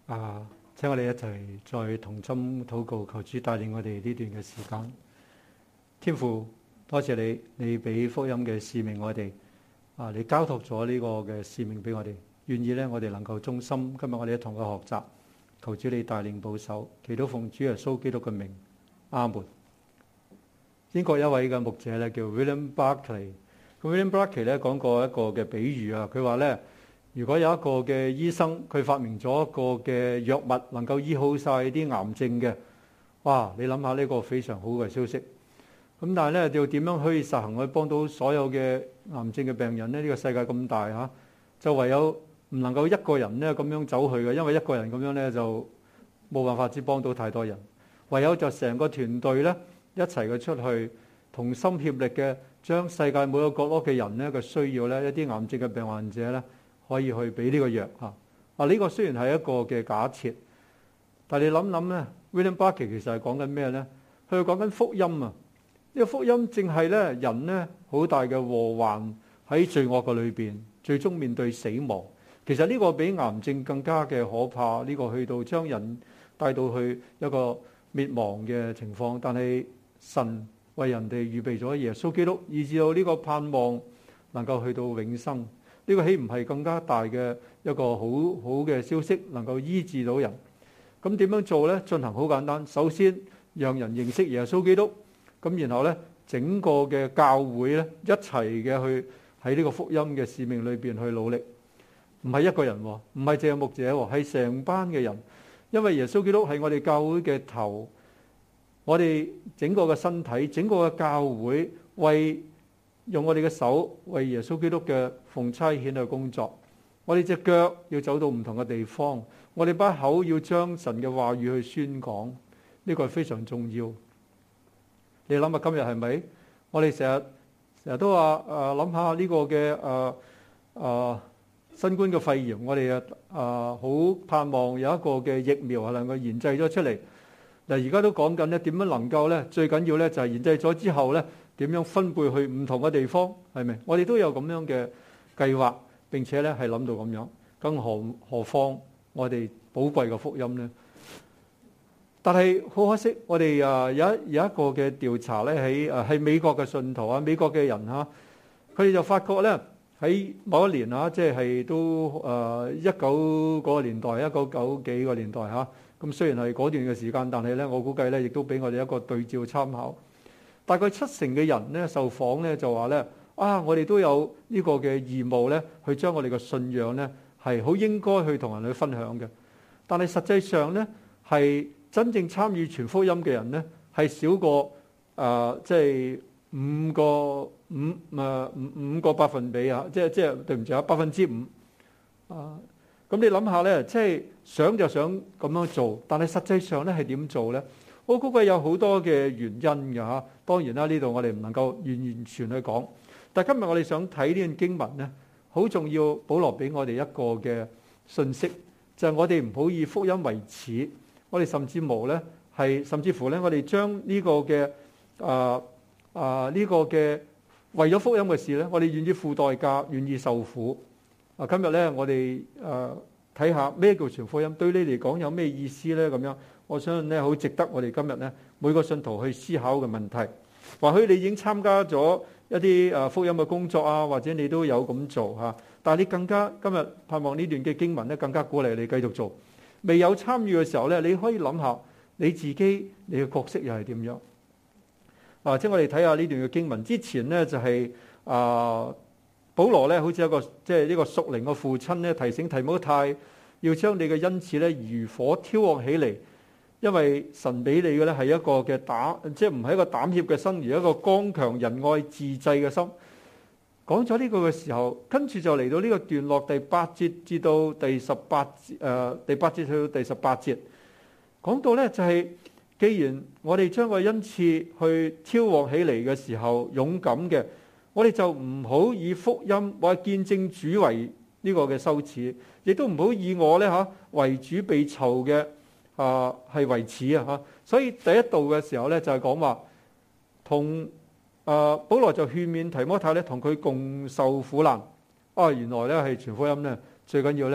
請我哋一齊再同心禱告，求主帶領我哋呢段嘅時間。天父，多謝你，你俾福音嘅使命我哋，你交託咗呢個嘅使命俾我哋，願意咧我哋能夠忠心。今日我哋一同去學習，求主你帶領保守，祈禱奉主耶穌基督嘅名，阿門。英國一位嘅牧者咧叫 William Barclay， William Barclay 咧講過一個嘅比喻啊，佢話咧，如果有一個嘅醫生，佢發明咗一個嘅藥物，能夠醫好晒啲癌症嘅，哇！你諗下呢個非常好嘅消息。咁但係咧，要點樣可以實行去幫到所有嘅癌症嘅病人呢？呢個世界咁大嚇，就唯有唔能夠一個人咧咁樣走去嘅，因為一個人咁樣咧就冇辦法只幫到太多人，唯有就成個團隊咧一齊嘅出去，同心協力嘅將世界每個角落嘅人咧嘅需要咧，一啲癌症嘅病患者咧，可以去俾呢個藥嚇。呢個雖然係一個嘅假設，但係你諗諗咧，William Barclay 其實係講緊咩咧？佢係講緊福音啊！呢個福音正係咧人咧好大嘅禍患喺罪惡嘅裏邊，最終面對死亡。其實呢個比癌症更加嘅可怕，呢個去到將人帶到去一個滅亡嘅情況。但係神為人哋預備咗耶穌基督，以至到呢個盼望能夠去到永生。呢個豈唔係更加大嘅一個好好嘅消息，能夠醫治到人？咁點樣做呢？進行好簡單，首先讓人認識耶穌基督。咁然後咧，整個嘅教會咧一齊嘅去喺呢個福音嘅使命裏邊去努力，唔係一個人，唔係淨係牧者，係成班嘅人。因為耶穌基督係我哋教會嘅頭，我哋整個嘅身體，整個嘅教會為用我哋嘅手為耶穌基督嘅奉差遣去工作。我哋隻腳要走到唔同嘅地方，我哋把口要將神嘅話語去宣講，呢個係非常重要。你諗下今日係咪？我哋成日都話諗下呢個嘅新冠嘅肺炎，我哋好盼望有一個嘅疫苗係能夠研製咗出嚟。嗱，而家都講緊咧，點樣能夠咧？最緊要咧就係研製咗之後咧，點樣分配去唔同嘅地方，係咪？我哋都有咁樣嘅計劃，並且咧係諗到咁樣，更何況我哋寶貴嘅福音咧？但係好可惜，我哋有一個嘅調查咧，喺美國嘅信徒啊，美國嘅人嚇，佢哋就發覺咧喺某一年啊，即係都19嗰個年代，1990幾個年代嚇。咁雖然係嗰段嘅時間，但係咧我估計咧亦都俾我哋一個對照參考。大概70%嘅人咧受訪咧就話咧我哋都有呢個嘅義務咧，去將我哋嘅信仰咧係好應該去同人去分享嘅。但係實際上咧係真正參與傳福音嘅人咧，係少過即係5個百分比啊！即係對唔住啊，5%咁你諗下咧，即係想就想咁樣做，但係實際上咧係點做咧？我估計有好多嘅原因㗎嚇。當然啦，呢度我哋唔能夠完全去講。但係今日我哋想睇呢段經文咧，好重要。保羅俾我哋一個嘅信息，就係我哋唔好以福音為恥。我哋甚至乎咧，我哋將呢個嘅呢個嘅為咗福音嘅事咧，我哋願意付代價，願意受苦。今日咧，我哋睇下咩叫傳福音，對你嚟講有咩意思咧？咁樣，我相信咧，好值得我哋今日咧每個信徒去思考嘅問題。或許你已經參加咗一啲福音嘅工作啊，或者你都有咁做嚇，但係你更加今日盼望呢段嘅經文咧，更加鼓勵你繼續做。未有參與嘅時候咧，你可以諗下你自己你嘅角色又係點樣？即係我哋睇下呢段嘅經文之前咧，就係保羅咧，好似一個即係呢個屬靈嘅父親咧，提醒提摩太要將你嘅恩賜咧如火挑旺起嚟，因為神俾你嘅咧係一個嘅即係唔係一個膽怯嘅心，而一個剛強仁愛自制嘅心。講咗呢個嘅時候，跟住就嚟到呢個段落第8節至到第18節，第8節去到第18節，講到咧就係，既然我哋將個恩賜去挑旺起嚟嘅時候，勇敢嘅，我哋就唔好以福音或者見證主為呢個嘅羞恥，亦都唔好以我咧為主被囚嘅係為恥啊嚇。所以第一度嘅時候咧就係講話同。保羅就勸勉提摩太咧，同佢共受苦難。原來咧係傳福音咧，最緊要咧，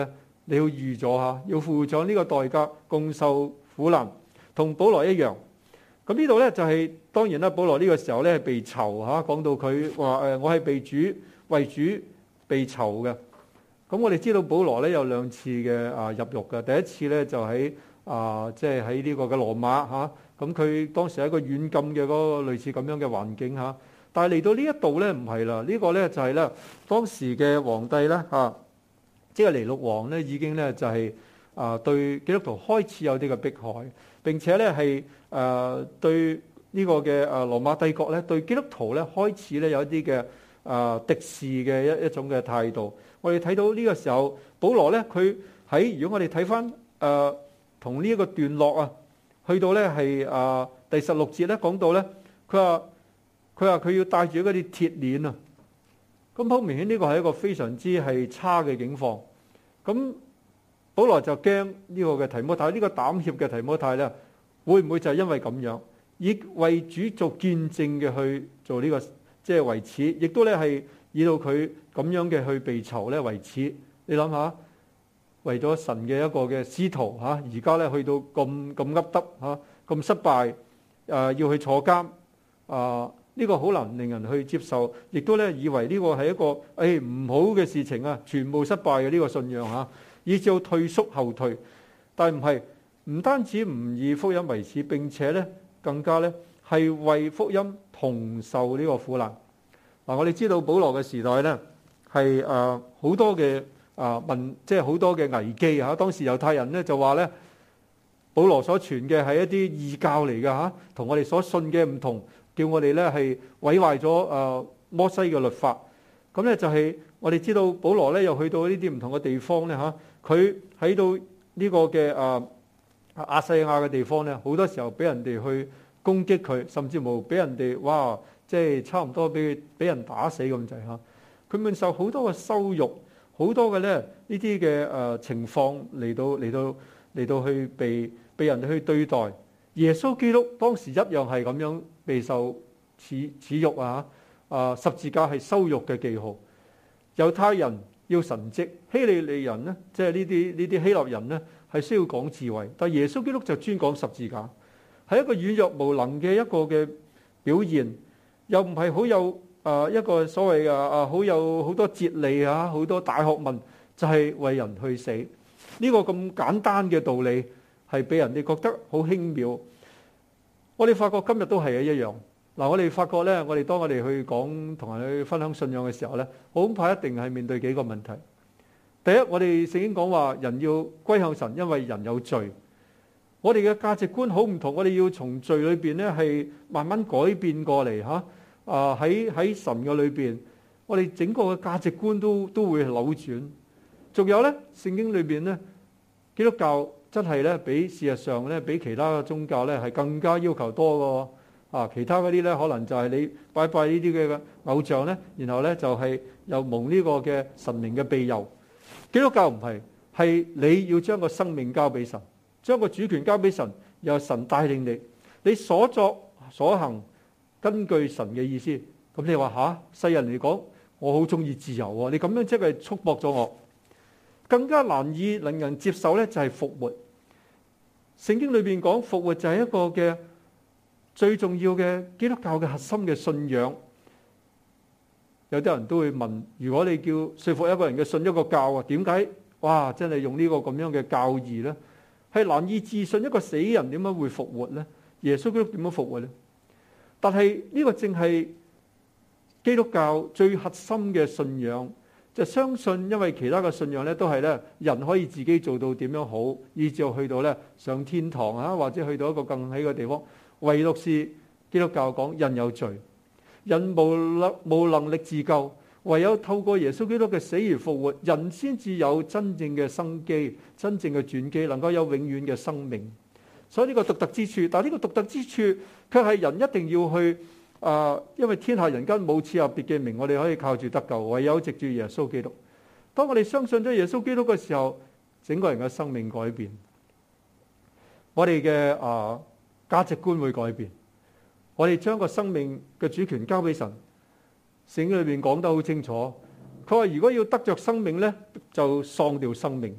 你要預咗嚇，要付上呢個代價，共受苦難，同保羅一樣。咁呢度咧就係、當然啦，保羅呢個時候咧係被囚嚇，講到佢話我係被主為主被囚嘅。咁我哋知道保羅咧有兩次嘅入獄嘅，第一次咧就喺即係喺呢個嘅羅馬嚇，咁佢當時係一個軟禁嘅嗰個類似咁樣嘅環境嚇。但係嚟到呢一度咧唔係啦，呢個咧就係咧當時嘅皇帝咧即係尼祿王咧已經咧就係對基督徒開始有啲嘅迫害，並且咧係對呢個嘅羅馬帝國咧對基督徒咧開始咧有一啲嘅敵視嘅一種嘅態度。我哋睇到呢個時候，保羅咧佢喺如果我哋睇翻同呢一個段落去到咧係第16節咧講到咧，佢話佢要帶住嗰啲鐵鏈啊。咁好明顯呢個係一個非常之係差嘅境況。咁保羅就驚呢個嘅提摩太，呢個膽怯嘅提摩太咧，會唔會就係因為咁樣以為主做見證嘅去做呢個即係為恥，亦都咧係以到佢咁樣嘅去被囚咧為恥。你諗下，為咗神嘅一個嘅使徒而家咧去到咁噏得咁失敗，要去坐監呢個好難令人去接受，亦都咧以為呢個係一個唔好嘅事情全部失敗嘅呢個信仰以至到退縮後退。但係唔係，唔單止唔以福音為恥，並且咧更加咧係為福音同受呢個苦難。我哋知道保羅嘅時代咧係好多嘅即係好多嘅危機當時猶太人咧就話咧保羅所傳嘅係一啲異教嚟嘅同我哋所信嘅唔同。叫我哋咧係毀壞咗摩西嘅律法。咁咧就係我哋知道保羅咧又去到呢啲唔同嘅地方咧佢喺到呢個嘅亞細亞嘅地方咧，好多時候俾人哋去攻擊佢，甚至乎俾人哋即係差唔多俾人打死咁滯佢們受好多嘅羞辱，好多嘅咧呢啲嘅情況嚟到去被人哋去對待。耶穌基督當時一樣係咁樣備受恥辱十字架係羞辱嘅記號。猶太人要神蹟，希利尼人呢，即係呢啲希臘人呢，係需要講智慧，但耶穌基督就專講十字架，係一個軟弱無能嘅一個嘅表現，又唔係好有一個所謂好有好多哲理好多大學問，就係為人去死。呢個咁簡單嘅道理係俾人哋覺得好輕渺。我哋發覺今日都係一樣。我哋發覺咧，當我哋去講同人去分享信仰嘅時候咧，恐怕一定係面對幾個問題。第一，我哋聖經講話人要歸向神，因為人有罪。我哋嘅價值觀好唔同，我哋要從罪裏邊咧係慢慢改變過嚟喺神嘅裏邊，我哋整個嘅價值觀都會扭轉。仲有咧，聖經裏邊咧，基督教真係咧比事實上咧比其他嘅宗教咧係更加要求多嘅。其他嗰啲咧可能就係你拜呢啲嘅偶像咧，然後咧就係又蒙呢個嘅神明嘅庇佑。基督教唔係，係你要將個生命交俾神，將個主權交俾神，由神帶領你，你所作所行根據神嘅意思。咁你話世人嚟講，我好中意自由喎，你咁樣即係束縛咗我。更加難以令人接受咧，就係復活。聖經裏邊講復活就係一個嘅最重要嘅基督教嘅核心嘅信仰。有啲人都會問，如果你叫說服一個人嘅信一個教點解真係用呢個咁樣嘅教義呢？係難以置信，一個死人點樣會復活呢？耶穌基督點樣復活呢？但係呢個正係基督教最核心嘅信仰，就相信因為其他嘅信仰咧都係咧人可以自己做到點樣好，以至去到咧上天堂或者去到一個更好嘅地方。唯獨是基督教講人有罪，人無能力自救，唯有透過耶穌基督嘅死而復活，人先至有真正嘅生機、真正嘅轉機，能夠有永遠嘅生命。所以呢個獨特之處，但係呢個獨特之處卻係人一定要去因為天下人間冇賜下別嘅名，我哋可以靠住得救，唯有藉住耶穌基督。當我哋相信咗耶穌基督嘅時候，整個人嘅生命改變，我哋嘅價值觀會改變，我哋將個生命嘅主權交俾神。聖經裏面講得好清楚，佢話如果要得着生命呢，就喪掉生命；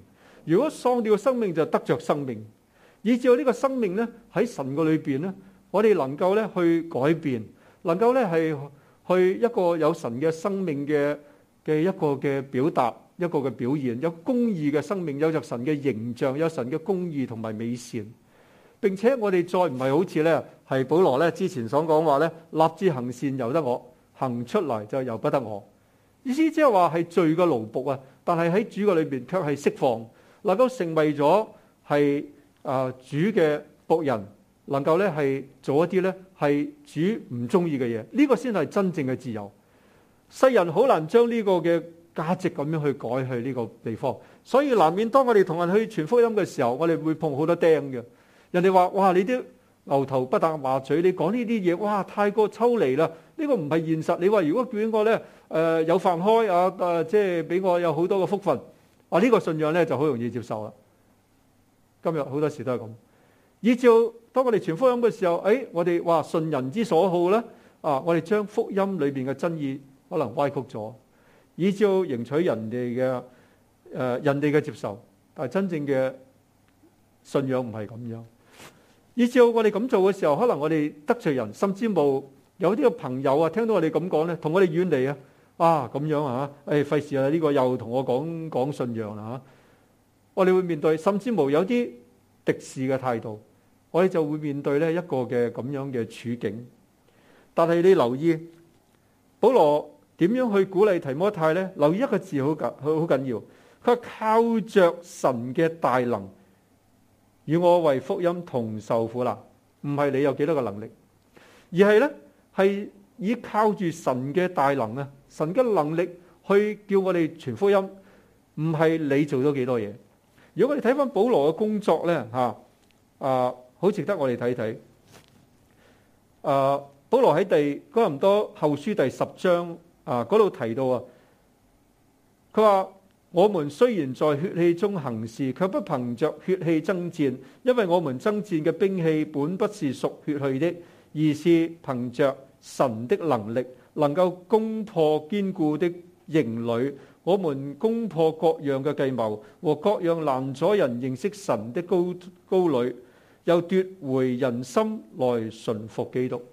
如果喪掉生命就得着生命，以至呢個生命咧喺神嘅裏邊咧，我哋能夠咧去改變，能夠咧係去一個有神嘅生命嘅一個嘅表達，一個嘅表現，有公義嘅生命，有着神嘅形象，有神嘅公義同埋美善。並且我哋再唔係好似咧係保羅咧之前所講話咧，立志行善由得我，行出嚟就由不得我。意思即係話係罪嘅奴僕啊，但係喺主嘅裏邊卻係釋放，能夠成為咗係主嘅僕人，能夠咧係做一啲咧係主唔中意嘅嘢，呢個先係真正嘅自由。世人好難將呢個嘅價值咁樣去改去呢個地方，所以難免當我哋同人去傳福音嘅時候，我哋會碰好多釘嘅。人哋話：哇，你啲牛頭不搭馬嘴，你講呢啲嘢，哇，太過抽離啦！呢個唔係現實。你話如果叫我咧有飯開啊，即係俾我有好多嘅福分，呢個信仰咧就好容易接受啦。今日好多時都係咁。依照當我哋傳福音嘅時候，我哋話順人之所好咧，我哋將福音裏邊嘅真意可能歪曲咗，依照迎取人哋嘅接受，但係真正嘅信仰唔係咁樣。依照我哋咁做嘅時候，可能我哋得罪人，甚至冇有啲嘅朋友啊，聽到我哋咁講咧，同我哋遠離啊，咁樣啊，費事啊，呢個又同我講信仰啦嚇。我哋會面對，甚至冇有啲敵視嘅態度，我哋就會面對咧一個嘅咁樣嘅處境。但係你留意保羅點樣去鼓勵提摩太咧？留意一個字好緊要，佢話靠着神嘅大能，與我為福音同受苦難，唔係你有幾多個能力，而係咧係依靠住神嘅大能啊！神嘅能力去叫我哋傳福音，唔係你做咗幾多嘢。如果我哋睇翻保羅嘅工作咧，好值得我哋睇睇。保羅喺哥林多後書第10章嗰度提到啊，佢話。我們雖然在血氣中行事，卻不憑着血氣爭戰，因為我們爭戰嘅兵器本不是屬血氣的，而是憑着神的能力，能夠攻破堅固的營壘。我們攻破各樣嘅計謀和各樣攔阻人認識神的高壘，又奪回人心來順服基督。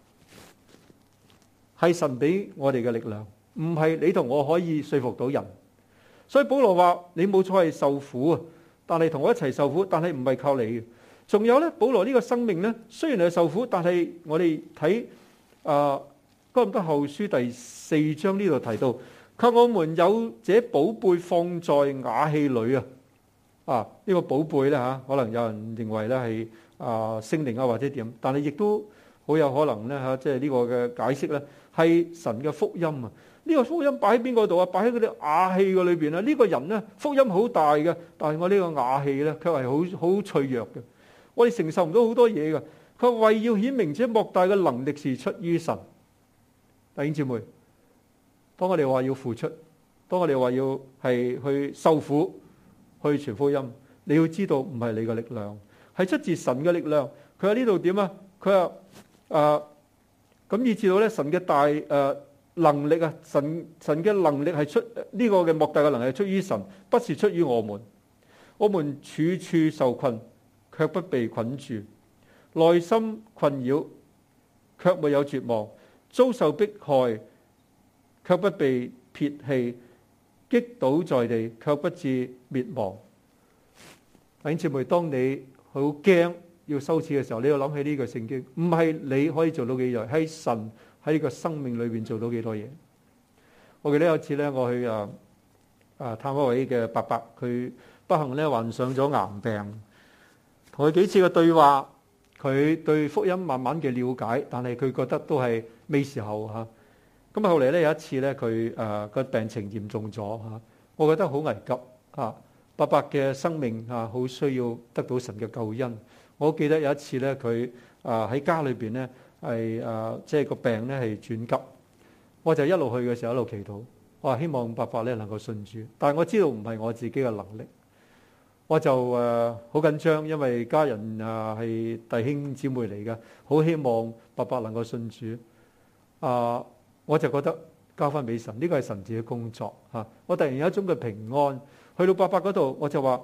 係神俾我哋嘅力量，唔係你同我可以說服到人。所以保羅話：你冇錯係受苦啊，但係同我一齊受苦，但係唔係靠你嘅。仲有咧，保羅呢個生命咧，雖然係受苦，但係我哋睇哥林多後書第4章呢度提到，靠我們有這寶貝放在瓦器裏啊！呢個寶貝咧可能有人認為咧係聖靈或者點，但係亦都好有可能咧即係呢個嘅解釋咧係神嘅福音啊！呢個福音擺喺邊個度啊？擺喺嗰啲瓦器嘅裏邊啊！呢個人咧福音好大嘅，但係我呢個瓦器咧卻係好脆弱嘅。我哋承受唔到好多嘢嘅。佢話為要顯明這莫大嘅能力是出於神。弟兄姊妹，當我哋話要付出，當我哋話要係去受苦去傳福音，你要知道唔係你嘅力量，係出自神嘅力量。佢喺呢度點啊？佢話咁以至到咧神嘅大能力啊，神嘅能力係出呢個嘅莫大嘅能力係出於神，不是出於我們。我們處處受困，卻不被捆住；內心困擾，卻沒有絕望；遭受迫害，卻不被撇棄；擊倒在地，卻不致滅亡。弟兄姊妹，當你好驚要羞恥嘅時候，你要諗起呢個聖經，唔係你可以做到幾樣，係神喺呢個生命裏邊做到幾多嘢。我記得有一次咧，我去探一位嘅伯伯，佢不幸咧患上咗癌病，同佢幾次嘅對話，佢對福音慢慢嘅了解，但係佢覺得都係未時候嚇。咁後嚟咧有一次咧，佢個病情嚴重咗嚇，我覺得好危急嚇。伯伯嘅生命好需要得到神嘅救恩。我記得有一次咧，佢喺家裏邊咧係即係個病咧係轉急，我就一路去嘅時候一路祈禱，我話希望伯伯咧能夠信主，但係我知道唔係我自己嘅能力，我就好緊張，因為家人係弟兄姊妹嚟嘅，好希望伯伯能夠信主。我就覺得交翻俾神，呢個係神自己嘅工作嚇。我突然有一種嘅平安，去到伯伯嗰度，我就話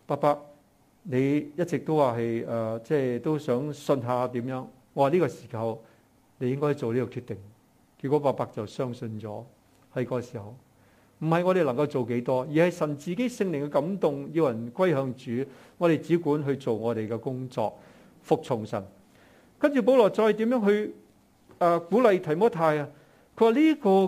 伯伯，你一直都話係即係都想信下點樣。我話呢個時候你應該做呢個決定。結果伯伯就相信咗。喺嗰個時候，唔係我哋能夠做幾多，而係神自己聖靈嘅感動，要人歸向主。我哋只管去做我哋嘅工作，服從神。跟住保羅再點樣去鼓勵提摩太啊？佢話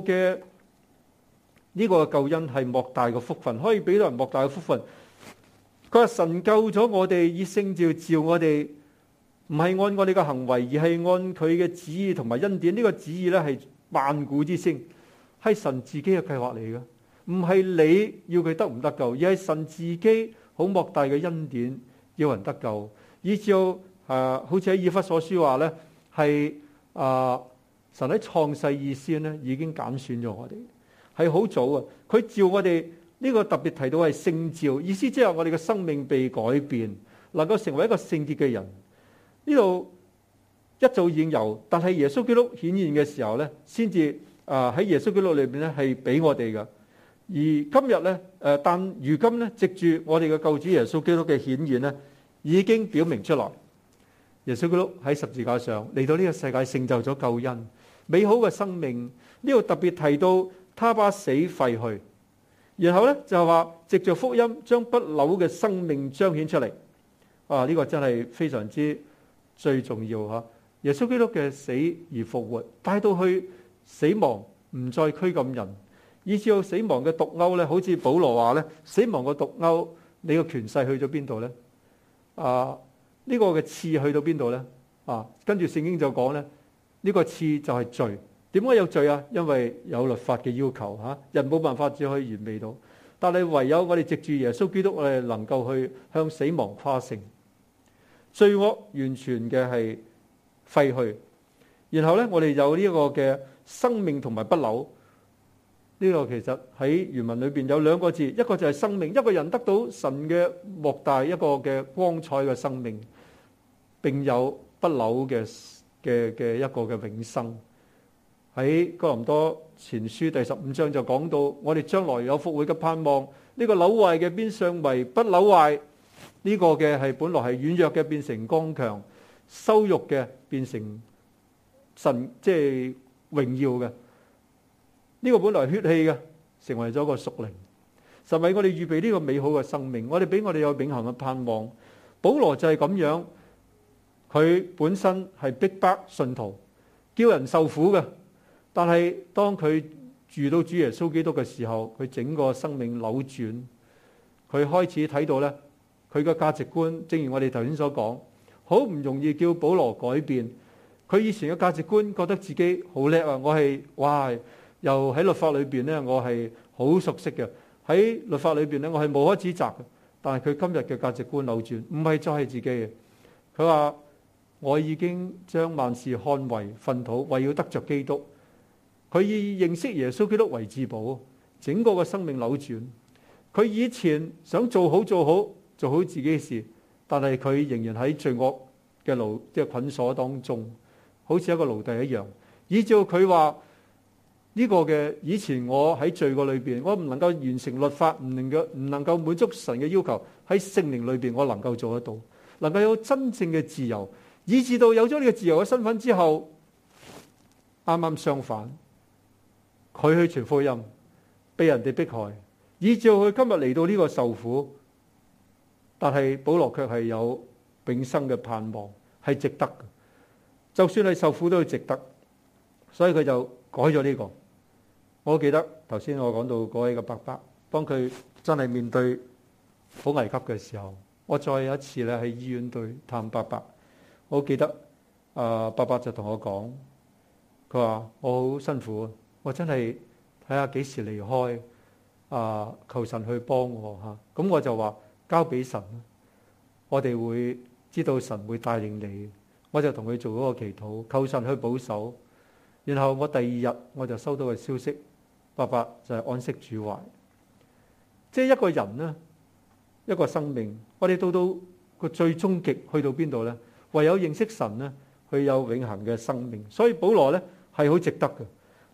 呢個救恩係莫大嘅福分，可以俾到人莫大嘅福分。佢話神救咗我哋，以聖召召我哋，唔係按我哋嘅行為，而係按佢嘅旨意同埋恩典。呢個旨意咧係萬古之星，係神自己嘅計劃嚟嘅，唔係你要佢得唔得救，而係神自己好莫大嘅恩典要人得救。以至好似喺以弗所書話咧，係神喺創世以先咧已經揀選咗我哋，係好早啊！佢召我哋呢個特別提到係聖召，意思即係我哋嘅生命被改變，能夠成為一個聖潔嘅人。呢度一早已經有，但係耶穌基督顯現嘅時候咧，先至喺耶穌基督裏邊咧係俾我哋嘅。而今日咧但如今咧，藉住我哋嘅救主耶穌基督嘅顯現咧，已經表明出來。耶穌基督喺十字架上嚟到呢個世界，成就咗救恩，美好嘅生命。呢度特別提到他把死廢去，然後咧就係話藉着福音將不朽嘅生命彰顯出嚟。呢個真係非常之最重要吓。耶穌基督嘅死而復活，帶到去死亡唔再拘禁人，以至到死亡嘅毒鈎咧，好似保羅話咧，死亡嘅毒鈎，你個權勢去咗邊度咧？呢個嘅刺去到邊度咧？跟住聖經就講咧，呢個刺就係罪。點解有罪啊？因為有律法嘅要求吓，人冇辦法只可以完美到，但係唯有我哋藉住耶穌基督，我哋能夠去向死亡誇勝，罪惡完全嘅係廢去。然後咧，我哋有呢個嘅生命同埋不朽。呢個其實喺原文裏邊有兩個字，一個就係生命，一個人得到神嘅莫大一個嘅光彩嘅生命，並有不朽嘅一個嘅永生。喺哥林多前書第15章就講到，我哋將來有復活嘅盼望。呢個朽壞嘅變相為不朽壞，呢個嘅係本來係軟弱嘅變成剛強，羞辱嘅變成神即係榮耀嘅。呢個本來係血氣嘅，成為咗個屬靈。神為我哋預備呢個美好嘅生命，我哋俾我哋有永恆嘅盼望。保羅就係咁樣，佢本身係逼迫信徒，叫人受苦嘅。但係當佢遇到主耶穌基督嘅時候，佢整個生命扭轉，佢開始睇到咧，佢嘅價值觀，正如我哋頭先所講，好唔容易叫保羅改變。佢以前嘅價值觀，覺得自己好叻啊！我係又喺律法裏邊咧，我係好熟悉嘅。喺律法裏邊咧，我係無可指責嘅。但係佢今日嘅價值觀扭轉，唔係再係自己嘅。佢話我已經將萬事看為糞土，為要得着基督。佢以認識耶穌基督為至寶，整個嘅生命扭轉。佢以前想做好自己嘅事，但係佢仍然喺罪惡嘅即係捆鎖當中，好似一個奴隸一樣。以至佢話呢個嘅以前我喺罪過裏邊，我唔能夠完成律法，唔能夠滿足神嘅要求。喺聖靈裏邊，我能夠做得到，能夠有真正嘅自由。以至到有咗呢個自由嘅身份之後，啱啱相反。佢去傳福音，被人哋迫害，以至佢今日嚟到呢個受苦，但係保羅卻係有永生嘅盼望，係值得嘅。就算係受苦都要值得，所以佢就改咗呢個。我記得頭先我講到嗰位嘅伯伯，當佢真係面對好危急嘅時候，我再有一次咧喺醫院度探伯伯。我記得伯伯就同我講，佢話我好辛苦，我真係睇下幾時離開，求神去幫我嚇。咁我就話交俾神，我哋會知道神會帶領你。我就同佢做嗰個祈禱，求神去保守。然後我第二日我就收到個消息，伯伯就係安息主懷。即係一個人呢，一個生命，我哋到個最終極去到邊度呢？唯有認識神呢，佢有永恆嘅生命。所以保羅呢係好值得嘅。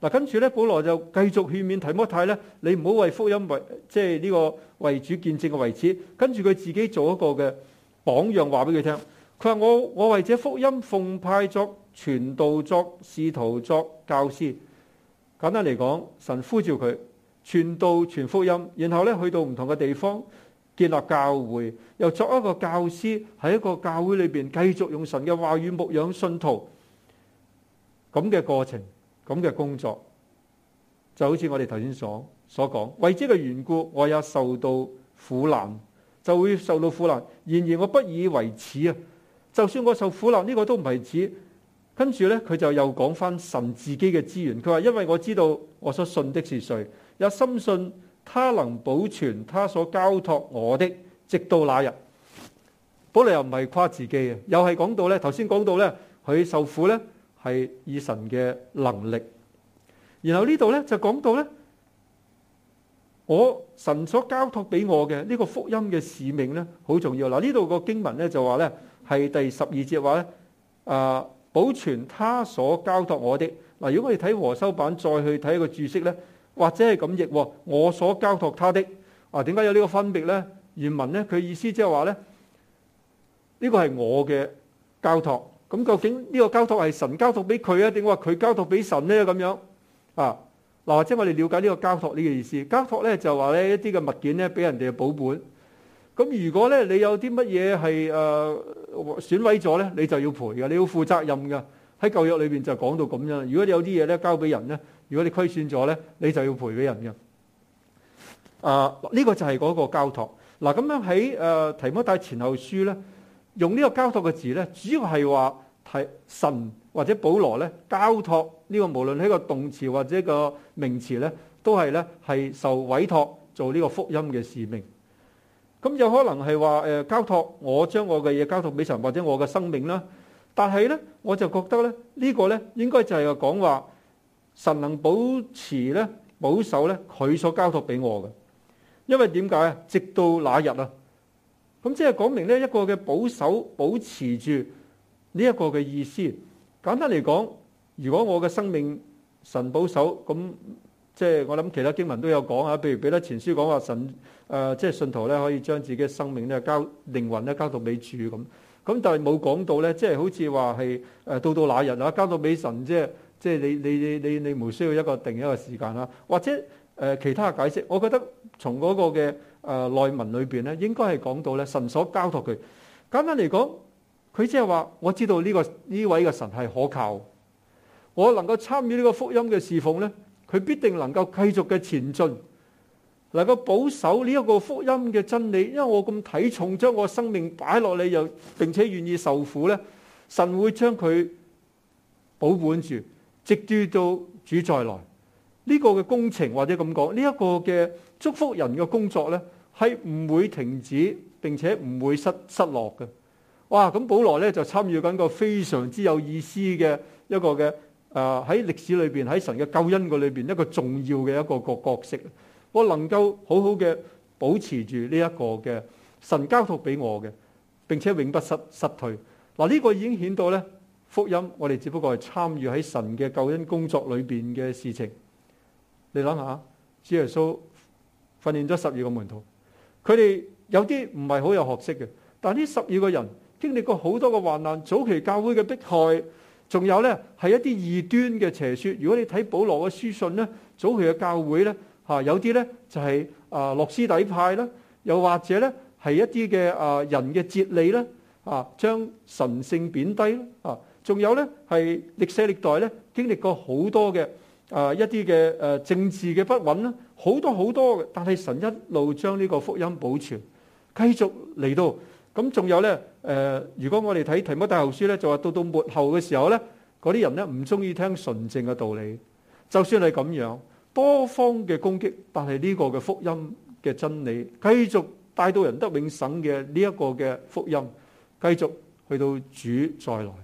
嗱，跟住咧，保羅就繼續勸勉提摩太咧，你唔好為福音為即係呢個為主見證嘅為恥。跟住佢自己做一個嘅榜樣，話俾佢聽。佢話我為這福音奉派作傳道、作使徒、作教師。簡單嚟講，神呼召佢傳道、傳福音，然後咧去到唔同嘅地方建立教會，又作一個教師喺一個教會裏邊繼續用神嘅話語牧養信徒。咁嘅過程，咁嘅工作，就好似我哋頭先所講，為這個緣故，我也受到苦難，就會受到苦難。然而我不以為恥啊！就算我受苦難，呢個都唔係恥。跟住呢，佢就又講翻神自己嘅資源。佢話因為我知道我所信的是誰，也深信他能保存他所交託我的，直到那日。保羅又唔係誇自己啊，又係講到呢，頭先講到呢，佢受苦呢，係以神嘅能力，然後呢度咧就講到咧，我神所交託俾我嘅呢個福音嘅使命咧，好重要。嗱，呢度個經文咧就話咧係第12節話咧，保存他所交託我的。嗱，如果我哋睇和修版再去睇一個注釋咧，或者係咁譯，我所交託他的。點解有呢個分別咧？原文咧佢意思即係話咧，呢個係我嘅交託。咁究竟呢個交託係神交託俾佢啊，定話佢交託俾神呢？咁樣嗱，或者我哋了解呢個交託呢個意思。交託咧就話咧一啲嘅物件咧俾人哋嘅保本。咁如果咧你有啲乜嘢係損毀咗咧，你就要賠嘅，你要負責任嘅。喺舊約裏邊就講到咁樣。如果你有啲嘢咧交俾人咧，如果你虧損咗咧，你就要賠俾人嘅。呢個就係嗰個交託。嗱，咁樣喺提摩太前後書咧，用呢個交託嘅字咧，主要係話提神或者保羅咧交託呢個，無論係個動詞或者個名詞咧，都係咧係受委託做呢個福音嘅使命。咁有可能係話交託我將我嘅嘢交託俾神，或者我嘅生命啦。但係咧，我就覺得咧呢個咧應該就係講話神能保持咧保守咧佢所交託俾我嘅，因為點解啊？直到那日啊！咁即係講明呢一個嘅保守保持住呢一個嘅意思。簡單嚟講，如果我嘅生命神保守，咁即係我諗其他經文都有講啊。譬如彼得前書講話神即係信徒咧可以將自己嘅生命咧靈魂咧交到俾主咁。咁但係冇講到咧，即係好似話係到那日啊，交到俾神，即係你無需要一個定一個時間啦，或者其他嘅解釋。我覺得從嗰個嘅內文裏邊咧，應該係講到咧神所交託佢。簡單嚟講，佢即係話我知道呢位嘅神係可靠，我能夠參與呢個福音嘅侍奉咧，佢必定能夠繼續嘅前進，能夠保守呢一個福音嘅真理。因為我咁睇重將我生命擺落嚟，又並且願意受苦咧，神會將佢保管住，直至到主再來。呢個嘅工程或者咁講，呢一個嘅祝福人嘅工作咧，係唔會停止，並且唔會失落嘅。哇！咁保羅咧就參與緊個非常之有意思嘅一個嘅喺歷史裏邊，喺神嘅救恩嘅裏邊一個重要嘅一個角色。我能夠好好嘅保持住呢一個嘅神交託俾我嘅，並且永不失退。嗱，呢個已經顯到咧福音，我哋只不過係參與喺神嘅救恩工作裏邊嘅事情。你諗下，主耶穌訓練咗12個門徒，佢哋有啲唔係好有學識嘅，但係呢12個人經歷過好多個患難，早期教會嘅迫害，仲有咧係一啲異端嘅邪説。如果你睇保羅嘅書信咧，早期嘅教會咧有啲咧就係諾斯底派啦，又或者咧係一啲嘅人嘅哲理啦，將神性貶低啦，仲有咧係歷世歷代咧經歷過好多嘅一啲嘅政治嘅不穩啦，好多嘅，但係神一路將呢個福音保存，繼續嚟到。咁仲有咧如果我哋睇提摩太後書咧，就話到末後嘅時候咧，嗰啲人咧唔中意聽純正嘅道理，就算係咁樣多方嘅攻擊，但係呢個嘅福音嘅真理繼續帶到人得永生嘅呢一個嘅福音，繼續去到主再來，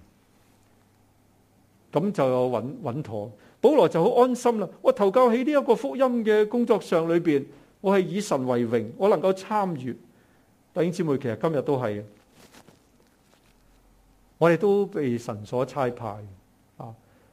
咁就有穩妥。保羅就好安心啦。我投靠喺呢一個福音嘅工作上裏邊，我係以神為榮，我能夠參與。弟兄姊妹，其實今日都係嘅，我哋都被神所差派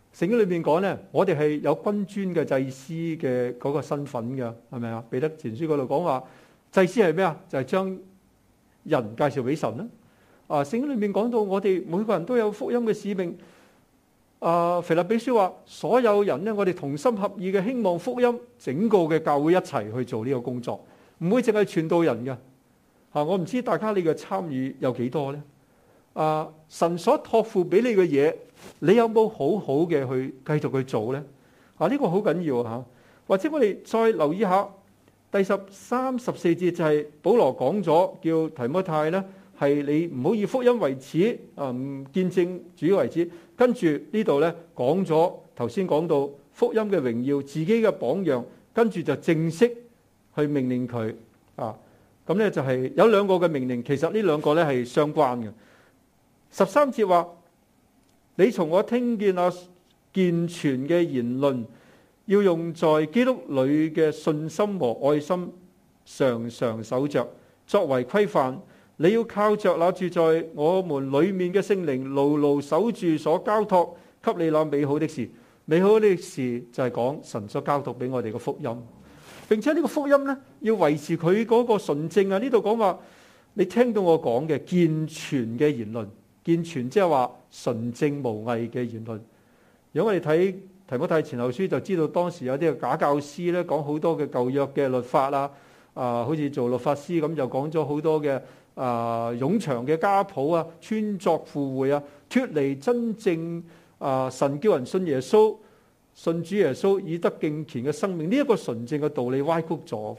聖經裏面講咧，我哋係有君尊嘅祭司嘅嗰個身份嘅，係咪啊？彼得前書嗰度講話，祭司係咩啊？就係將人介紹俾神啦。聖經裏面講到我哋每個人都有福音嘅使命。腓立比書話，所有人咧，我哋同心合意嘅興旺福音，整個嘅教會一齊去做呢個工作，唔會淨係傳道人嘅。我唔知大家你嘅參與有幾多咧？神所託付俾你嘅嘢，你有冇好好嘅去繼續去做咧？呢個好緊要吓。或者我哋再留意下第13、14節，就係保羅講咗，叫提摩太咧，係你唔好以福音為恥，唔見證主為恥。跟住呢度咧講咗，頭先講到福音嘅榮耀，自己嘅榜樣，跟住就正式去命令佢。咁咧就係有兩個嘅命令，其實呢兩個咧係相關嘅。13節話，你從我聽見健全嘅言論，要用在基督裏嘅信心和愛心常常守着，作為規範。你要靠着那住在我們裏面嘅聖靈，牢牢守住所交託給你那美好的事。美好的事就係講神所交託俾我哋嘅福音，並且呢個福音呢，要維持佢嗰個純正啊！呢度講話，你聽到我講嘅健全嘅言論，健全即係話純正無偽嘅言論。如果我哋睇提摩太前後書，就知道當時有啲假教師咧，講好多嘅舊約嘅律法啊，好似做律法師咁，就講咗好多嘅冗長嘅家譜啊，穿鑿附會啊，脫離真正神叫人信耶穌、信主耶穌以得敬虔嘅生命，呢一個純正嘅道理歪曲咗。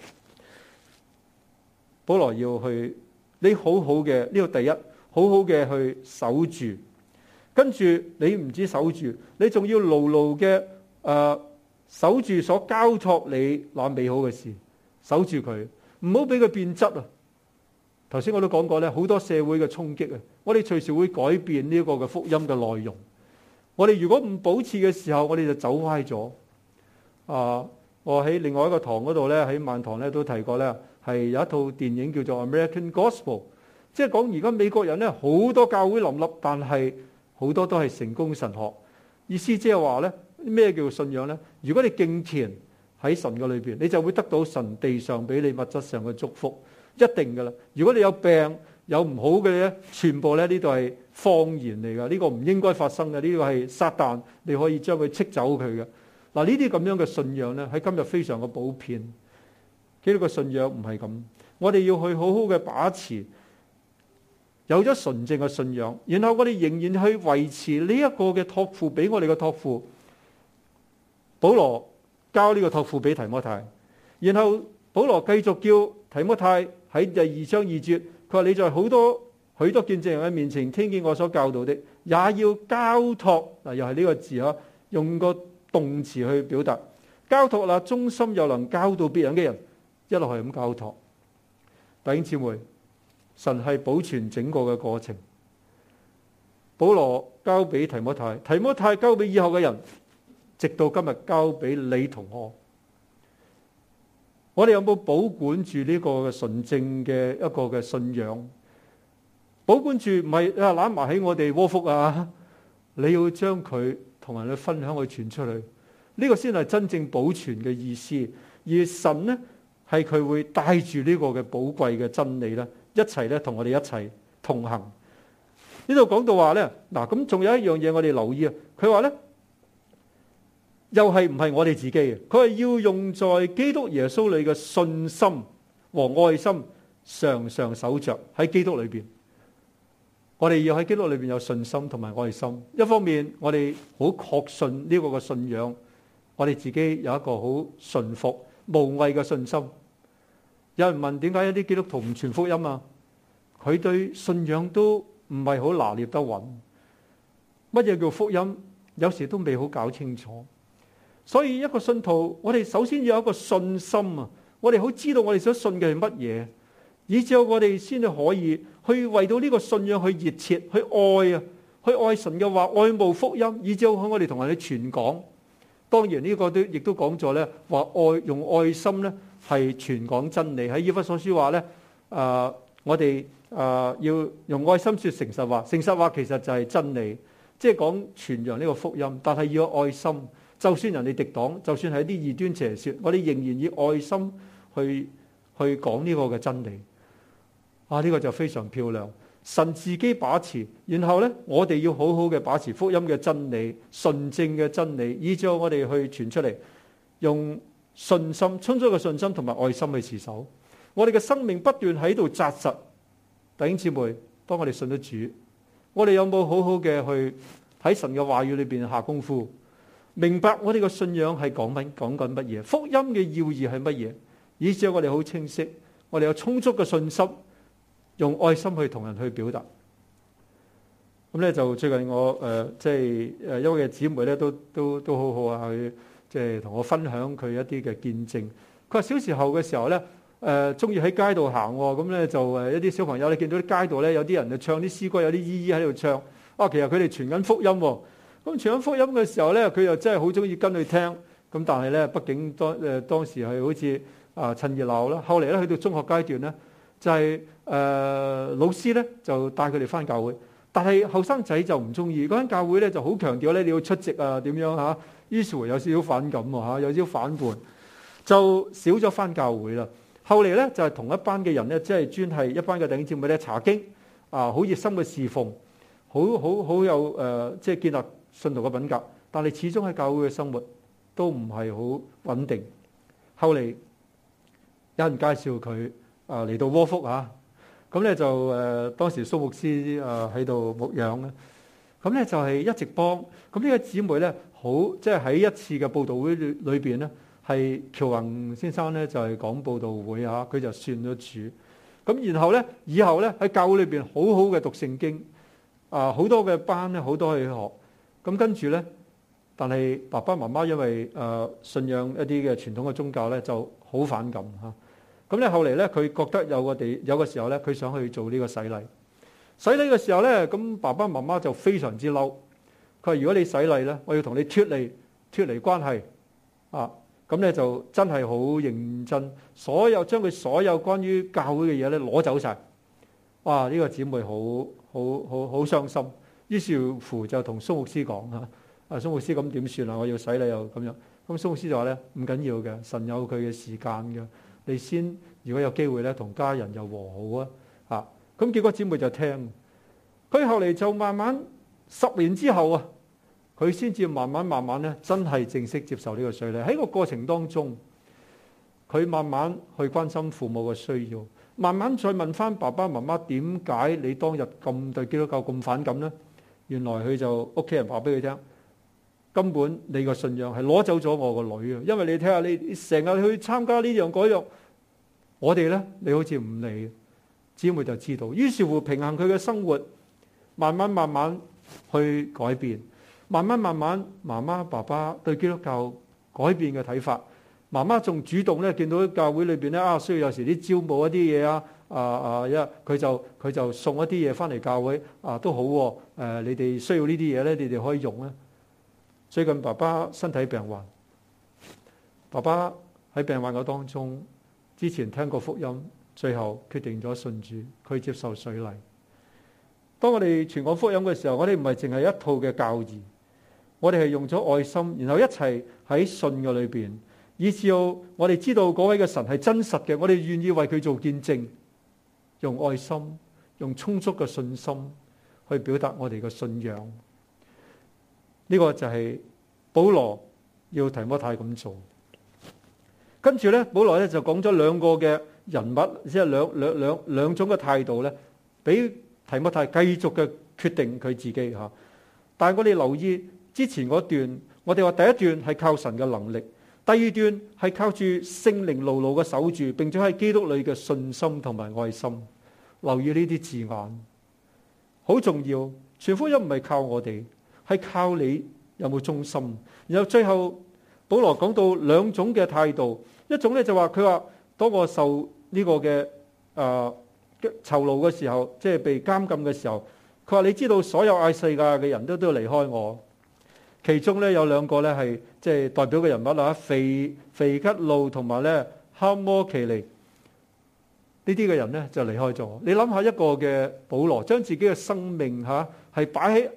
保羅要去你好好嘅呢個第一，好好嘅去守住，跟住你唔止守住，你仲要牢牢嘅守住所交託你那美好嘅事，守住佢，唔好俾佢變質啊！頭先我都講過咧，好多社會嘅衝擊啊，我哋隨時會改變呢個嘅福音嘅內容。我哋如果唔保持嘅時候，我哋就走歪咗。我喺另外一個堂嗰度咧，喺萬堂咧都提過咧，係有一套電影叫做《American Gospel》，即係講而家美國人咧好多教會林立，但係好多都係成功神學。意思即係話咧，咩叫信仰咧？如果你敬虔喺神嘅裏邊，你就會得到神地上俾你物質上嘅祝福。一定噶啦！如果你有病有唔好嘅咧，全部咧呢度係謊言嚟噶，呢個唔應該發生嘅，呢個係撒旦，你可以將佢斥走佢嘅。嗱，呢啲咁樣嘅信仰咧，喺今日非常嘅普遍。基督嘅信仰唔係咁，我哋要去好好嘅把持，有咗純正嘅信仰，然後我哋仍然去維持呢一個嘅託付俾我哋嘅託付。保羅交呢個託付俾提摩太，然後保羅繼續叫提摩太喺第2章2節，佢話你在許多見證人嘅面前聽見我所教導的，也要交託。嗱，又係呢個字啊，用個動詞去表達交託啦，忠心又能教導別人嘅人，一路係咁交託。弟兄姊妹，神係保存整個嘅過程。保羅交俾提摩太，提摩太交俾以後嘅人，直到今日交俾你同我。我哋有冇保管住呢個純正嘅一個嘅信仰？保管住唔係攬埋喺我哋窩腹啊！你要將佢同人去分享，去傳出去，呢個先係真正保存嘅意思。而神呢，係佢會帶住呢個嘅寶貴嘅真理咧，一齊咧同我哋一齊同行。呢度講到話咧，嗱，咁仲有一樣嘢我哋留意啊。佢話咧，又係唔係我哋自己嘅？佢係要用在基督耶穌裏嘅信心和愛心，常常守着喺基督裏邊。我哋要喺基督裏邊有信心同埋愛心。一方面，我哋好確信呢個嘅信仰，我哋自己有一個好順服無畏嘅信心。有人問點解一啲基督徒唔傳福音啊？佢對信仰都唔係好拿捏得穩。乜嘢叫福音？有時都未好搞清楚。所以一個信徒，我哋首先要有一個信心啊！我哋好知道我哋所信嘅係乜嘢，以至我哋先至可以去為到呢個信仰去熱切去愛啊，去愛神嘅話，愛慕福音，以至我哋同人哋傳講。當然呢個亦都講咗咧，話用愛心咧係傳講真理。喺以弗所書話咧，我哋要用愛心說誠實話，誠實話其實就係真理。 即係講傳揚呢個福音，但係要有愛心。就算人哋敵擋，就算係一啲異端邪說，我哋仍然以愛心去講呢個嘅真理。呢個就非常漂亮。神自己把持，然後呢，我哋要好好嘅把持福音嘅真理、純正嘅真理，以至我哋去傳出嚟，用信心、充足嘅信心同埋愛心去持守。我哋嘅生命不斷喺度扎實。弟兄姊妹，當我哋信咗主，我哋有冇好好嘅去喺神嘅話語裏邊下功夫，明白我哋嘅信仰係講緊乜嘢，福音嘅要義係乜嘢，以至我哋好清晰，我哋有充足嘅信心，用愛心去同人去表達。咁咧就最近我一位嘅姊妹咧都好好啊，佢即係同我分享佢一啲嘅見證。佢話小時候嘅時候咧，中意喺街度行，咁咧就一啲小朋友，你見到啲街道咧有啲人就唱啲詩歌，有啲姨姨喺度唱。其實佢哋傳緊福音喎。咁傳緊福音嘅時候咧，佢又真係好中意跟佢聽。咁但係咧，畢竟當時係好似趁熱鬧啦。後嚟咧去到中學階段咧，就係老師咧就帶佢哋翻教會，但係後生仔就唔中意嗰間教會咧，就好強調咧你要出席啊點樣嚇。於是乎有少少反感喎，有少少反叛，就少咗翻教會啦。後嚟咧就係同一班嘅人咧，即係專係一班嘅弟兄姊妹咧查經好熱心嘅侍奉，好有即係建立信徒嘅品格，但係始終喺教會嘅生活都唔係好穩定。後嚟有人介紹佢嚟到窩福咁咧就當時蘇牧師喺度牧養咧，咁咧就係一直幫。咁呢個姊妹咧好即係喺一次嘅佈道會裏邊咧，係喬宏先生咧就係講佈道會佢就算咗主。咁然後咧以後咧喺教會裏邊好好嘅讀聖經好多嘅班咧好多去學。咁跟住咧，但係爸爸媽媽因為信仰一啲嘅傳統嘅宗教咧就好反感咁咧後嚟咧佢覺得有個時候咧佢想去做呢個洗禮嘅時候咧，咁爸爸媽媽就非常之嬲。佢話如果你洗禮咧，我要同你脫離關係咁咧就真係好認真，將佢所有關於教會嘅嘢咧攞走晒。哇！呢個姊妹好傷心。於是乎就同蘇牧師講蘇牧師咁點算啊？我要洗禮又咁樣。咁蘇牧師就話咧唔緊要嘅，神有佢嘅時間嘅。你先如果有機會咧，同家人又和好咁結果姊妹就聽。佢後嚟就慢慢10年之後佢先至慢慢咧，真係正式接受呢個洗禮。喺個過程當中，佢慢慢去關心父母嘅需要，慢慢再問翻爸爸媽媽點解你當日咁對基督教咁反感呢？原來佢就屋企人話俾佢聽，根本你個信仰係攞走咗我個女啊！因為你睇下，你成日去參加呢樣嗰樣，我哋咧你好似唔理。姊妹就知道，於是乎平衡佢嘅生活，慢慢去改變，慢慢媽媽爸爸對基督教改變嘅睇法。媽媽仲主動咧，見到教會裏邊咧需要有時啲招募一啲嘢佢就送一啲嘢翻嚟教會都好你哋需要呢啲嘢咧，你哋可以用咧。最近爸爸身體病患，爸爸喺病患嘅當中，之前聽過福音，最後決定咗信主，佢接受水禮。當我哋傳講福音嘅時候，我哋唔係淨係一套嘅教義，我哋係用咗愛心，然後一齊喺信嘅裏邊，以至到我哋知道嗰位嘅神係真實嘅，我哋願意為佢做見證，用愛心，用充足嘅信心去表達我哋嘅信仰。呢個就係保羅要提摩太咁做。跟住咧，保羅咧就講咗兩個嘅人物，即係兩種嘅態度咧，俾提摩太繼續嘅決定佢自己吓。但係我哋留意之前嗰段，我哋話第一段係靠神嘅能力，第二段係靠住聖靈牢牢嘅守住，並且喺基督裏嘅信心同埋愛心。留意呢啲字眼，好重要。傳福音唔係靠我哋，係靠你有冇忠心。然後最後保羅講到兩種嘅態度，一種咧就話佢話當我受呢個嘅囚牢嘅時候，即係被監禁嘅時候，佢話你知道所有亞細亞嘅人都要離開我。其中咧有兩個咧係即係代表嘅人物啦，肥吉路同埋咧哈摩奇尼呢啲嘅人咧就離開咗。你諗下一個嘅保羅將自己嘅生命係擺喺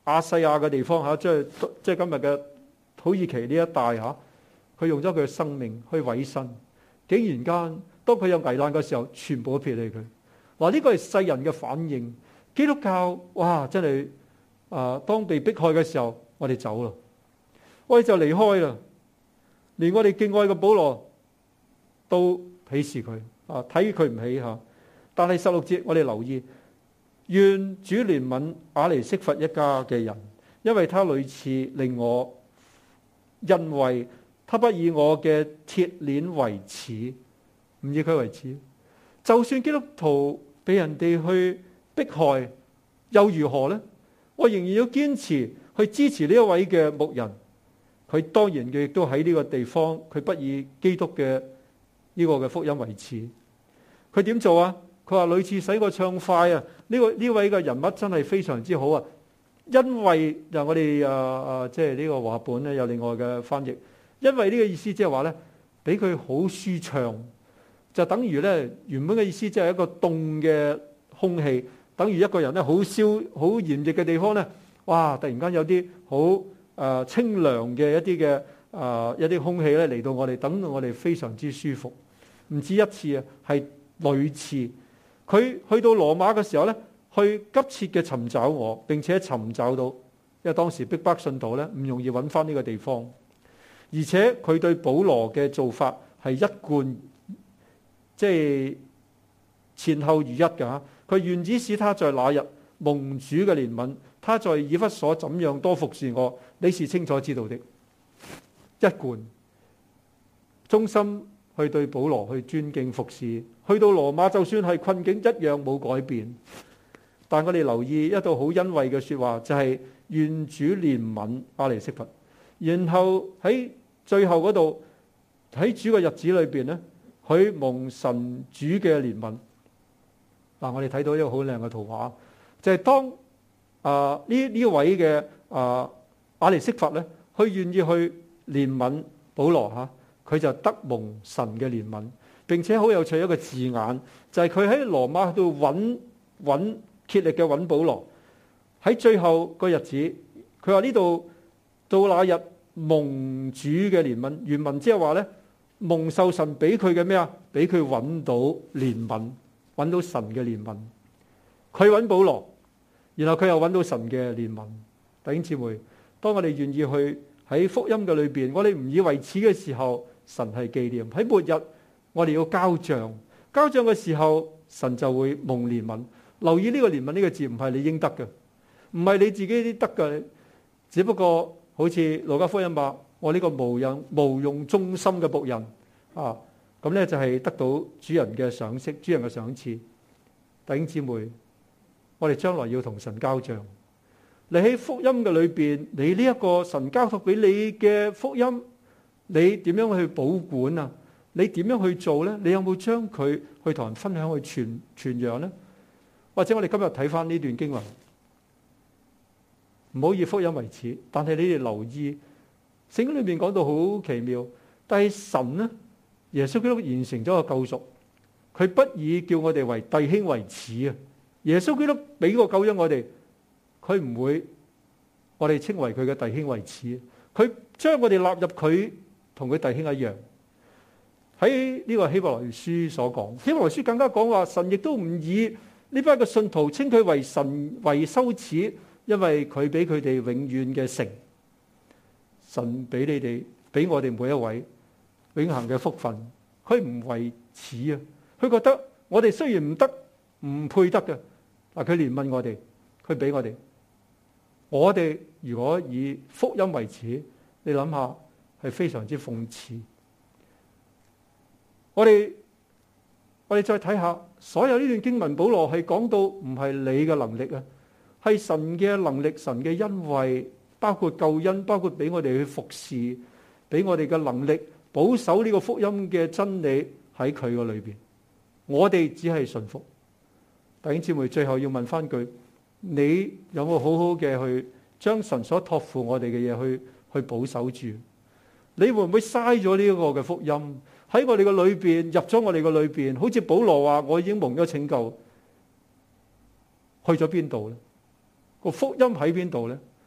亞細亞嘅地方嚇，即係今日嘅土耳其呢一帶嚇，佢用咗佢嘅生命去委身，竟然間當佢有危難嘅時候，全部都撇棄佢。嗱，呢個係世人嘅反應。基督教哇，真係當被迫害嘅時候，我哋走啦，我哋就離開啦，連我哋敬愛嘅保羅都鄙視佢睇佢唔起嚇。但係16節我哋留意，願主憐憫亞尼色弗一家嘅人，因為他屢次令我因為他不以我嘅鐵鏈為恥，唔以佢為恥。就算基督徒俾人哋去迫害，又如何呢？我仍然要堅持去支持呢一位嘅牧人。佢當然佢亦都喺呢個地方，佢不以基督嘅呢個嘅福音為恥。佢點做啊？佢話屢次使我暢快啊！呢位嘅人物真係非常之好啊！因為我哋即係呢個和合本咧有另外嘅翻譯，因為呢個意思即係話咧，俾佢好舒暢，就等於咧原本嘅意思即係一個凍嘅空氣，等於一個人咧好燒好炎熱嘅地方咧，哇！突然間有啲好清涼嘅一啲空氣咧嚟到我哋，等到我哋非常之舒服。唔止一次啊，係屢次。佢去到羅馬嘅時候咧，去急切嘅尋找我，並且尋找到，因為當時逼迫信徒咧唔容易揾翻呢個地方，而且佢對保羅嘅做法係一貫，即係前後如一嘅嚇。佢願意使他在那日蒙主嘅憐憫，他在以弗所怎樣多服侍我，你是清楚知道的。一貫忠心去對保羅去尊敬服侍，去到羅馬就算係困境一樣冇改變。但我哋留意一道好恩惠嘅說話，就係願主憐憫亞尼色弗。然後喺最後嗰度喺主嘅日子裏邊咧，佢蒙神主嘅憐憫。嗱，我哋睇到一個好靚嘅圖畫，就係當呢位嘅亞尼色弗咧，佢願意去憐憫保羅嚇。佢就得蒙神嘅憐憫，並且好有趣一個字眼，就係佢喺羅馬度揾竭力嘅揾保羅。喺最後個日子，佢話呢度到那日蒙主嘅憐憫，原文即係話咧，蒙受神俾佢嘅咩啊？俾佢揾到憐憫，揾到神嘅憐憫。佢揾保羅，然後佢又揾到神嘅憐憫。弟兄姊妹，當我哋願意去喺福音嘅裏邊，我哋唔以為恥嘅時候，神係紀念。喺末日，我哋要交賬，交賬嘅時候，神就會蒙憐憫。留意呢個憐憫呢個字，唔係你應得嘅，唔係你自己得嘅，只不過好似路加福音話，我呢個無用忠心嘅僕人啊，咁咧就係得到主人嘅賞識，主人嘅賞賜。弟兄姊妹，我哋將來要同神交賬。你喺福音嘅裏邊，你呢一個神交託俾你嘅福音，你點樣去保管啊？你點樣去做呢？你有冇將佢去同人分享去傳揚呢？或者我哋今日睇翻呢段經文，唔好以福音為恥，但係你哋留意聖經裏面講到好奇妙，但係神呢，耶穌基督完成咗個救贖，佢不以叫我哋為弟兄為恥啊！耶穌基督俾個救恩我哋。佢唔會，我哋稱為佢嘅弟兄為恥。佢將我哋納入佢同佢弟兄一樣。喺呢個希伯來書所講，希伯來書更加講話，神亦都唔以呢班嘅信徒稱佢為神為羞恥，因為佢俾佢哋永遠嘅城。神俾你哋，俾我哋每一位永恆嘅福分。佢唔為恥啊！佢覺得我哋雖然唔得，唔配得嘅，但佢憐憫我哋，佢俾我哋。我哋如果以福音為恥，你諗下係非常之諷刺。我哋再睇下所有呢段經文，保羅係講到唔係你嘅能力啊，係神嘅能力，神嘅恩惠，包括救恩，包括俾我哋去服侍，俾我哋嘅能力保守呢個福音嘅真理喺佢個裏邊。我哋只係順服。弟兄姊妹，最後要問翻句。你有冇好好嘅去將神所託付我哋嘅嘢去保守住？你會唔會嘥咗呢一個嘅福音喺我哋嘅裏邊，入咗我哋嘅裏邊？好似保羅話：我已經蒙咗拯救，去咗邊度咧？個福音喺邊度咧？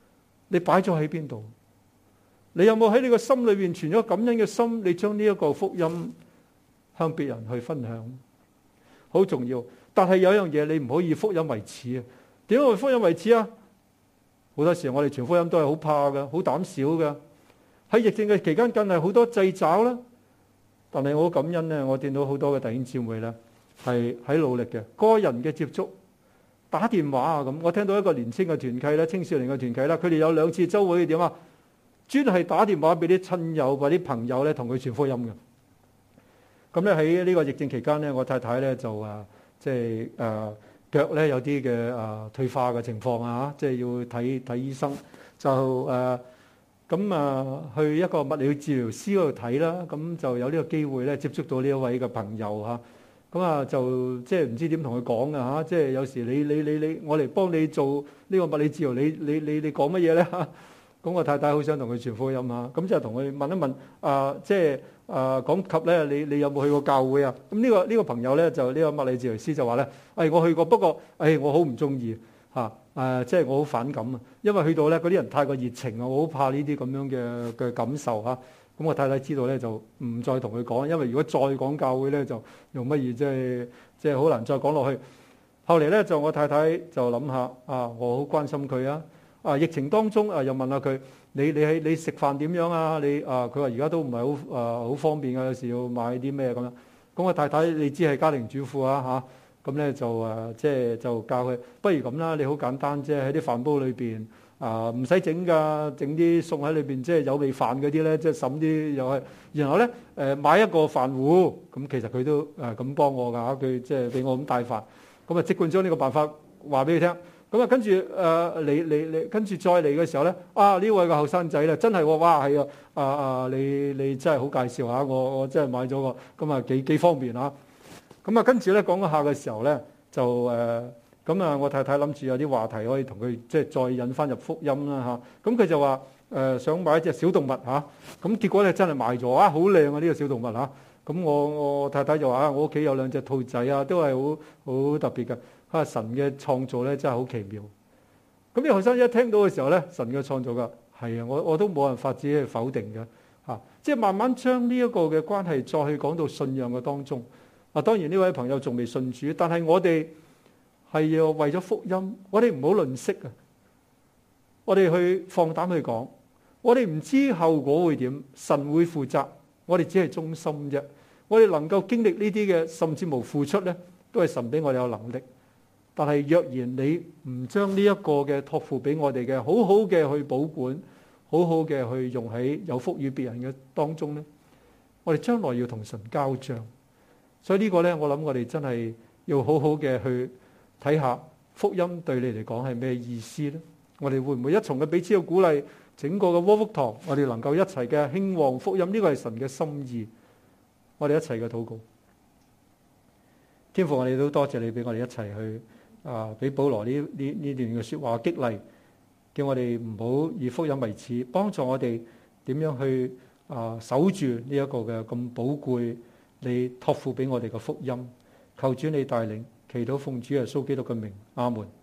你擺咗喺邊度？你有冇喺你個心裏邊存咗感恩嘅心？你將呢一個福音向別人去分享，好重要。但係有一樣嘢你唔可以福音為恥啊！點解會福音為恥啊？好多時候我哋傳福音都係好怕嘅，好膽小嘅。喺疫症嘅期間，更係好多掣肘啦。但係我好感恩咧，我見到好多嘅弟兄姊妹咧係喺努力嘅，個人嘅接觸。打電話啊咁，我聽到一個年青嘅團契咧，青少年嘅團契啦，佢哋有2次週會點啊？專係打電話俾啲親友或啲朋友咧，同佢傳福音嘅。咁咧喺呢個疫症期間咧，我太太咧就腳咧有啲嘅退化嘅情況啊，即係要睇醫生，就去一個物理治療師嗰度睇啦。咁就有呢個機會咧接觸到呢一位嘅朋友嚇。咁啊，就即係唔知點同佢講嘅嚇，即係有時你我嚟幫你做呢個物理治療，你講乜嘢咧嚇？咁我太太好想同佢傳福音啊，咁就同佢問一問講及咧，你有冇去過教會啊？咁呢個朋友咧就呢個物理治療師就話咧，我去過，不過我好唔中意嚇，即係我好反感啊，因為去到咧嗰啲人太過熱情啊，我好怕呢啲咁樣嘅感受嚇。咁我太太知道咧，就唔再同佢講，因為如果再講教會咧，就用乜嘢即係好難再講落去。後嚟咧，就我太太就諗下我好關心佢啊。疫情當中又問下佢，你食飯點樣啊？佢話而家都唔係好方便啊，有時要買啲咩咁樣。咁我太太你知係家庭主婦啊嚇，咁咧就教佢，不如咁啦，你好簡單啫，喺啲飯煲裏邊。唔使整㗎，整啲餸喺裏邊，即係有味飯嗰啲咧，即係滲啲又係。然後咧，買一個飯壺，咁其實佢都咁幫我㗎，佢即係俾我咁帶飯。咁啊，即管將呢個辦法話俾佢聽。咁啊，跟住你跟住再嚟嘅時候咧，呢位個後生仔咧，真係哇係你真係好介紹下我真係買咗個，咁啊幾方便啊。咁啊，跟住咧講一下嘅時候咧，就咁我太太諗住有啲話題可以同佢即係再引翻入福音啦嚇。咁佢就話想買一隻小動物嚇。咁結果咧真係買咗好靚啊呢個小動物嚇。咁我太太就話我屋企有2隻兔仔啊，都係好特別嘅。神嘅創造咧真係好奇妙。咁啲學生一聽到嘅時候咧，神嘅創造㗎係啊，我都冇辦法自己去否定嘅嚇。即係慢慢將呢一個嘅關係再去講到信仰嘅當中。當然呢位朋友仲未信主，但係我哋係要為咗福音，我哋唔好吝嗇啊！我哋去放膽去講，我哋唔知後果會點，神會負責，我哋只係忠心啫。我哋能夠經歷呢啲嘅，甚至無付出咧，都係神俾我哋有能力。但係若然你唔將呢一個嘅託付俾我哋嘅，好好嘅去保管，好好嘅去用喺有福於別人嘅當中咧，我哋將來要同神交賬。所以呢個咧，我諗我哋真係要好好嘅去睇下福音對你嚟講係咩意思呢？我哋會唔會一重嘅彼此嘅鼓勵，整個嘅窩福堂，我哋能夠一齊嘅興旺福音？呢個係神嘅心意，我哋一齊嘅禱告。天父，我哋都多謝你俾我哋一齊去俾保羅呢段嘅說話激勵，叫我哋唔好以福音為恥，幫助我哋點樣去守住呢一個嘅咁寶貴你託付俾我哋嘅福音。求主你帶領。祈禱奉主耶穌基督嘅名，阿門。